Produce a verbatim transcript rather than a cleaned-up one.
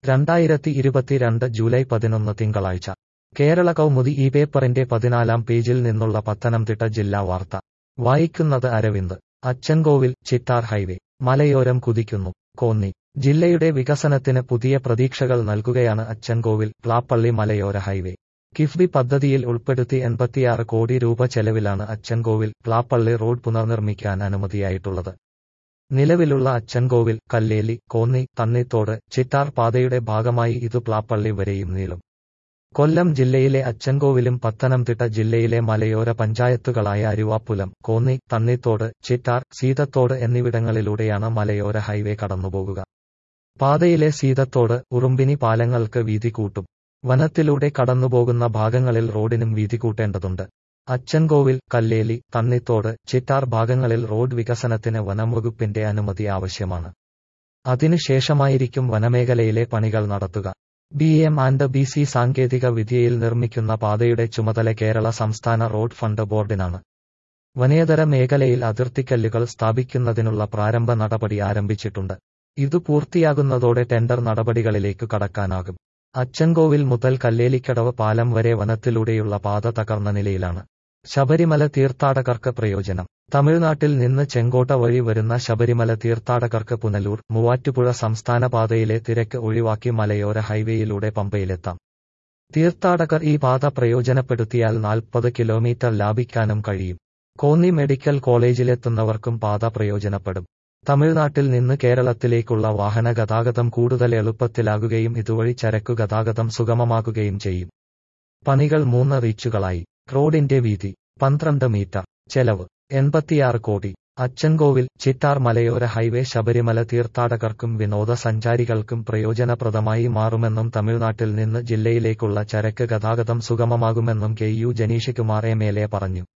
രണ്ടായിരത്തി ഇരുപത്തിരണ്ട് ജൂലൈ പതിനൊന്ന് തിങ്കളാഴ്ച കേരള കൗമുദി ഈ പേപ്പറിന്റെ പതിനാലാം പേജിൽ നിന്നുള്ള പത്തനംതിട്ട ജില്ലാ വാർത്ത വായിക്കുന്നത് അരവിന്ദ്. അച്ചൻകോവിൽ ചിറ്റാർ ഹൈവേ മലയോരം കുതിക്കുന്നു. കോന്നി ജില്ലയുടെ വികസനത്തിന് പുതിയ പ്രതീക്ഷകൾ നൽകുകയാണ് അച്ചൻകോവിൽ പ്ലാപ്പള്ളി മലയോര ഹൈവേ. കിഫ്ബി പദ്ധതിയിൽ ഉൾപ്പെടുത്തി എൺപത്തിയാറ് കോടി രൂപ ചെലവിലാണ് അച്ചൻകോവിൽ പ്ലാപ്പള്ളി റോഡ് പുനർനിർമ്മിക്കാൻ അനുമതിയായിട്ടുള്ളത്. നിലവിലുള്ള അച്ചൻകോവിൽ കല്ലേലി കോന്നി തണ്ണിത്തോട് ചിറ്റാർ പാതയുടെ ഭാഗമായി ഇത് പ്ലാപ്പള്ളി വരെയും നീളും. കൊല്ലം ജില്ലയിലെ അച്ചൻകോവിലും പത്തനംതിട്ട ജില്ലയിലെ മലയോര പഞ്ചായത്തുകളായ അരുവാപ്പുലം കോന്നി തണ്ണിത്തോട് ചിറ്റാർ സീതത്തോട് എന്നിവിടങ്ങളിലൂടെയാണ് മലയോര ഹൈവേ കടന്നുപോകുക. പാതയിലെ സീതത്തോട് ഉറുമ്പിനി പാലങ്ങൾക്ക് വീതി കൂട്ടും. വനത്തിലൂടെ കടന്നുപോകുന്ന ഭാഗങ്ങളിൽ റോഡിനും വീതി കൂട്ടേണ്ടതുണ്ട്. അച്ചൻകോവിൽ കല്ലേലി തണ്ണിത്തോട് ചിറ്റാർ ഭാഗങ്ങളിൽ റോഡ് വികസനത്തിന് വനംവകുപ്പിന്റെ അനുമതി ആവശ്യമാണ്. അതിനുശേഷമായിരിക്കും വനമേഖലയിലെ പണികൾ നടത്തുക. B M and B C സാങ്കേതിക വിദ്യയിൽ നിർമ്മിക്കുന്ന പാതയുടെ ചുമതല കേരള സംസ്ഥാന റോഡ് ഫണ്ട് ബോർഡിനാണ്. വനേതര മേഖലയിൽ അതിർത്തിക്കല്ലുകൾ സ്ഥാപിക്കുന്നതിനുള്ള പ്രാരംഭ നടപടി ആരംഭിച്ചിട്ടുണ്ട്. ഇത് പൂർത്തിയാകുന്നതോടെ ടെൻഡർ നടപടികളിലേക്ക് കടക്കാനാകും. അച്ചൻകോവിൽ മുതൽ കല്ലേലിക്കടവ് പാലം വരെ വനത്തിലൂടെയുള്ള പാത തകർന്ന നിലയിലാണ്. ശബരിമല തീർത്ഥാടകർക്ക് പ്രയോജനം. തമിഴ്നാട്ടിൽ നിന്ന് ചെങ്കോട്ട വഴി വരുന്ന ശബരിമല തീർത്ഥാടകർക്ക് പുനലൂർ മൂവാറ്റുപുഴ സംസ്ഥാന പാതയിലെ തിരക്ക് ഒഴിവാക്കി മലയോര ഹൈവേയിലൂടെ പമ്പയിലെത്താം. തീർത്ഥാടകർ ഈ പാത പ്രയോജനപ്പെടുത്തിയാൽ നാൽപ്പത് കിലോമീറ്റർ ലാഭിക്കാനും കഴിയും. കോന്നി മെഡിക്കൽ കോളേജിലെത്തുന്നവർക്കും പാത പ്രയോജനപ്പെടും. തമിഴ്നാട്ടിൽ നിന്ന് കേരളത്തിലേക്കുള്ള വാഹന ഗതാഗതം കൂടുതൽ എളുപ്പത്തിലാകുകയും ഇതുവഴി ചരക്കു ഗതാഗതം സുഗമമാകുകയും ചെയ്യും. പണികൾ മൂന്ന് റീച്ചുകളായി. റോഡിന്റെ വീതി പന്ത്രണ്ട് മീറ്റർ. ചെലവ് എൺപത്തിയാറ് കോടി. അച്ചൻകോവിൽ ചിറ്റാർ മലയോര ഹൈവേ ശബരിമല തീർത്ഥാടകർക്കും വിനോദസഞ്ചാരികൾക്കും പ്രയോജനപ്രദമായി മാറുമെന്നും തമിഴ്നാട്ടിൽ നിന്ന് ജില്ലയിലേക്കുള്ള ചരക്ക് ഗതാഗതം സുഗമമാകുമെന്നും K U Janeesh Kumar M L A പറഞ്ഞു.